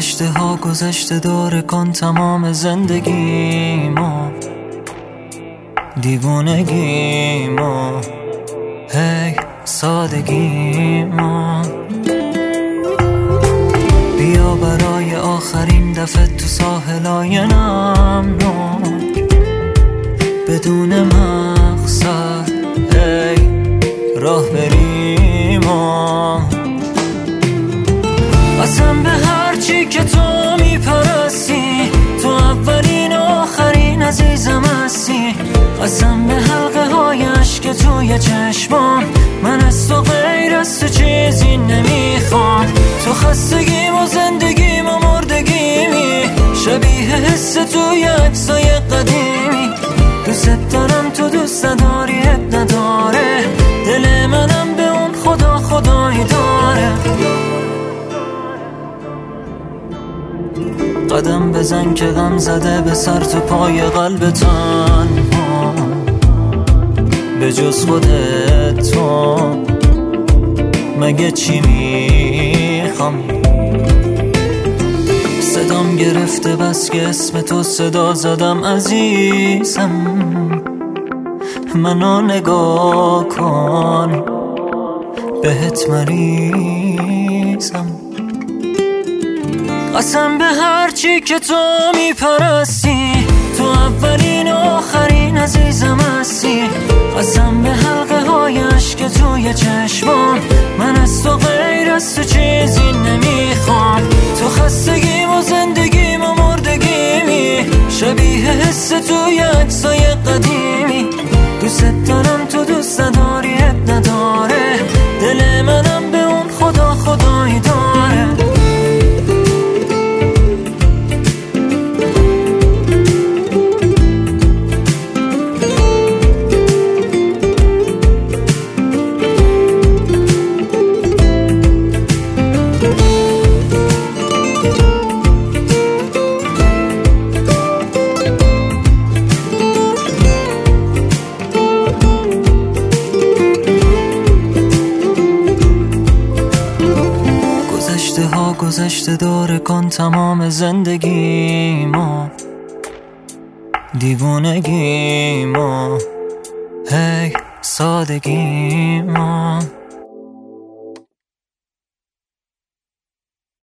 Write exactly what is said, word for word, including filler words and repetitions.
گذشته ها گذشته داره کن تمام زندگیمو، دیوونگیمو، هی سادگیمو. بیا برای آخرین دفعه تو ساحلای نمناک، بدون مقصد هی راه بریمو. قسم به هرچی که تو میپرستی، تو اولین و آخرین عزیزم هستی. قسم به حلقه هایش که توی چشمام، من از تو غیر از تو چیزی نمیخوام. تو خستگیم و زندگیم و مردگیمی، شبیه حس توی عکسای قدیمی. دوست دارم تو دوست نداری اب نداره، دل منم به اون خدا خدایی داره. قدم بزن که غم زده به سر تو پای قلب تنها، به جز خودت تو مگه چی میخوام؟ صدام گرفته بس که اسم تو صدا زدم عزیزم، منو نگاه کن بهت مریضم. قسم به هرچی که تو میپرستی، تو اولین و آخرین عزیزم هستی. قسم به حلقه هایش که توی چشمام، من از تو غیر از تو چیزی نمیخوام. تو خستگیم و زندگیم و مردگیمی، شبیه حس توی عکسای قدیمی. دوست دارم تو دوست نداری اب نداره، دل منم به اون خدا خدایی داره. گذشته داره کن تمام زندگیمو، دیوونگیمو، هی سادگیمو.